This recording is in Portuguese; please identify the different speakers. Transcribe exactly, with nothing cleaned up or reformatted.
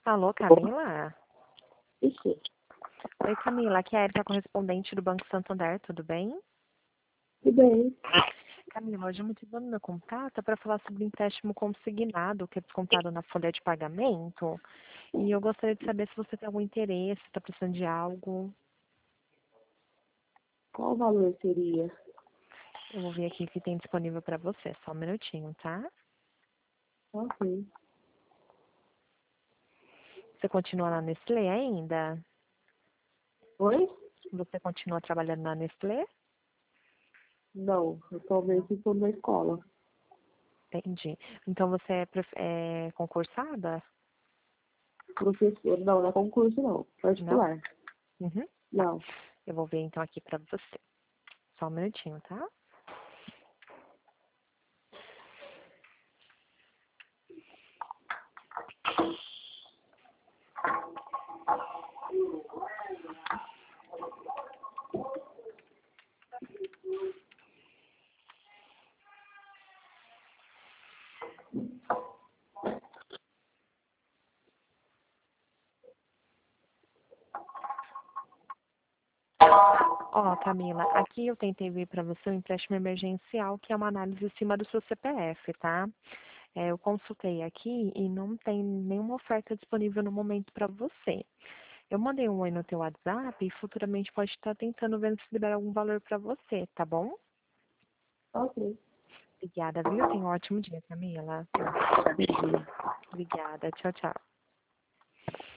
Speaker 1: Alô, Camila?
Speaker 2: Isso.
Speaker 1: Oi, Camila. Aqui é a Erika, correspondente do Banco Santander, tudo bem?
Speaker 2: Tudo bem.
Speaker 1: Camila, hoje eu me motivo no meu contato para falar sobre o empréstimo consignado, que é descontado na folha de pagamento. E eu gostaria de saber se você tem algum interesse, está precisando de algo.
Speaker 2: Qual o valor seria?
Speaker 1: Eu vou ver aqui o que tem disponível para você. Só um minutinho, tá?
Speaker 2: Ok.
Speaker 1: Você continua na Nestlé ainda?
Speaker 2: Oi?
Speaker 1: Você continua trabalhando na Nestlé?
Speaker 2: Não, atualmente estou na escola.
Speaker 1: Entendi. Então você é, prof- é concursada?
Speaker 2: Professor, não, não é concurso não.
Speaker 1: Não?
Speaker 2: Particular.
Speaker 1: Uhum. Tá.
Speaker 2: Não.
Speaker 1: Eu vou ver então aqui para você. Só um minutinho, tá? Ó, Camila, aqui eu tentei ver para você o empréstimo emergencial, que é uma análise em cima do seu C P F, tá? É, eu consultei aqui e não tem nenhuma oferta disponível no momento para você. Eu mandei um oi no teu WhatsApp e futuramente pode estar tentando ver se libera algum valor para você, tá bom?
Speaker 2: Ok.
Speaker 1: Obrigada, viu? Tenha um ótimo dia, Camila.
Speaker 2: Entendi.
Speaker 1: Obrigada. Tchau, tchau.